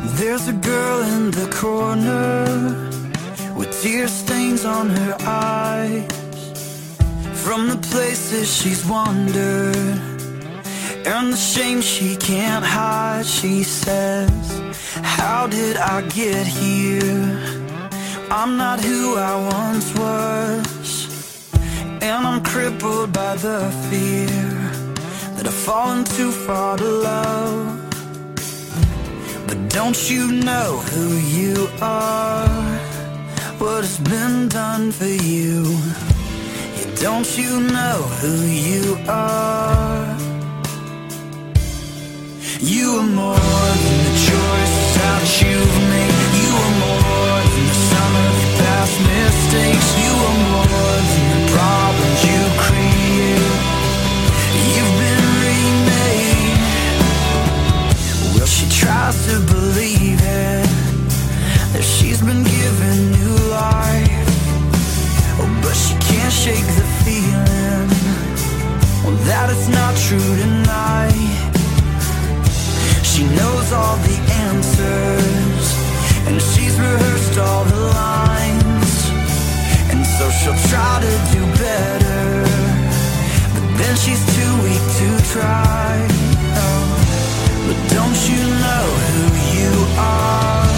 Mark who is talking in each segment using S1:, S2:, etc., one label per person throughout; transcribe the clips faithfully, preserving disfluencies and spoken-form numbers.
S1: There's a girl in the corner with tear stains on her eyes from the places she's wandered and the shame she can't hide. She says, how did I get here? I'm not who I once was, and I'm crippled by the fear that I've fallen too far to love. But don't you know who you are? What has been done for you? Yeah, don't you know who you are? You are more than the choices that you've made. You are more than the sum of your past mistakes. You are more than the problems you create. You've been remade. Well, she tries to believe it, that she's been given new life. Oh, but she can't shake the feeling, well, that it's not true tonight. She knows all the answers, and she's rehearsed all the lines, and so she'll try to do better, but then she's too weak to try. Oh, but don't you know who you are?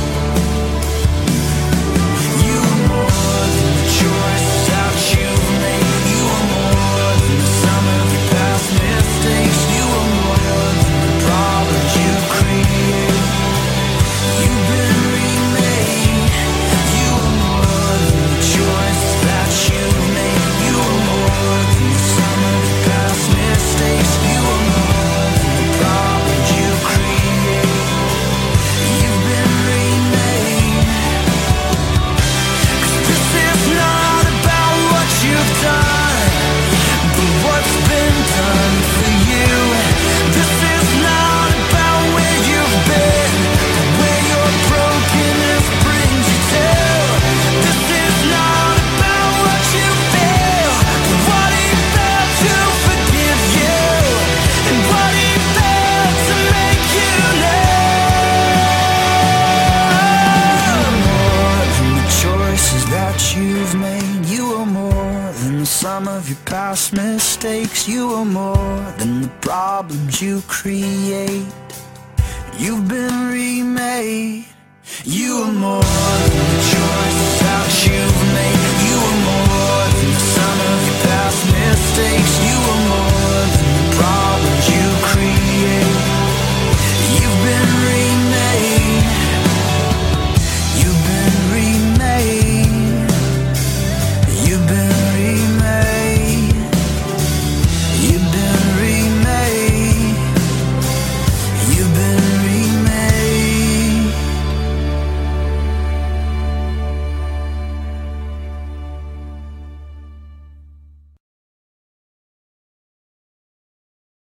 S1: You are more than the choices that you've made. You are more than the sum of your past mistakes. You are more than the problems you create. You've been remade. You are more than the choices that you've made. You are more than the sum of your past mistakes. You are more than the problems you create. You've been remade. 'Cause this is not about what you've done, but what's been done for you. This is not about where you've been, but where your brokenness brings you to. This is not about what you feel, but what he felt to forgive you, and what he felt to make you know. More than the choices that you've made. You are more than the sum of your past mistakes. You are more than the problems you create. You've been remade.